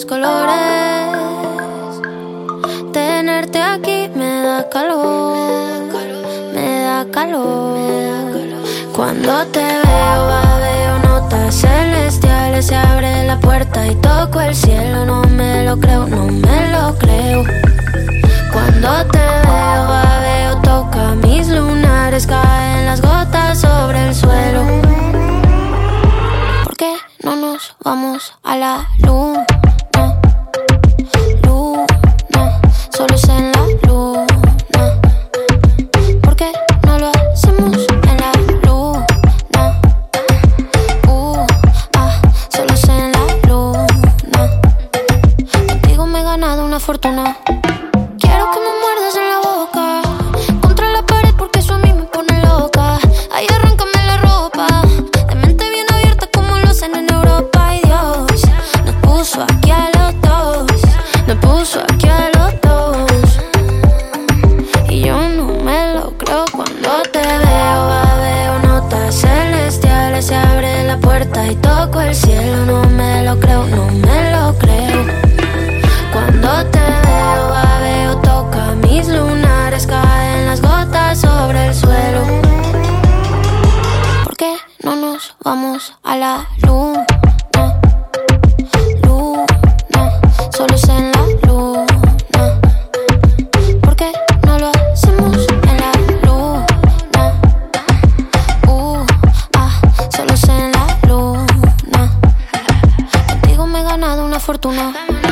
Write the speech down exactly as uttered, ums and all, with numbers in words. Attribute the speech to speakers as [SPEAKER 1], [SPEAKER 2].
[SPEAKER 1] mis colores. Tenerte aquí me da calor, me da calor. Cuando te veo, va, veo notas celestiales. Se abre la puerta y toco el cielo. No me lo creo, no me lo creo. Cuando te veo, va, veo, toca mis lunares. Caen las gotas sobre el suelo. ¿Por qué no nos vamos a la luna? Luna, solos en la luna. ¿Por qué no lo hacemos en la luna? Uh, ah, solos en la luna. Contigo me he ganado una fortuna. Quiero que me muerdas en la boca, contra la pared porque eso a mí me pone loca. Ay, arráncame la ropa, de mente bien abierta como lo hacen en Europa. Ay, Dios, nos puso aquí a los dos, nos puso aquí a los dos. Y yo no me lo creo cuando te veo, va, veo notas celestiales. Se abre la puerta y toco el cielo. No me lo creo, no me lo creo. Cuando te veo, va, veo, toca mis lunares. Caen las gotas sobre el suelo. ¿Por qué no nos vamos a la luna? Luna, solos en la luna. ¿Por qué no lo hacemos en la luna? Uh, ah, solos en la luna. Contigo me he ganado una fortuna.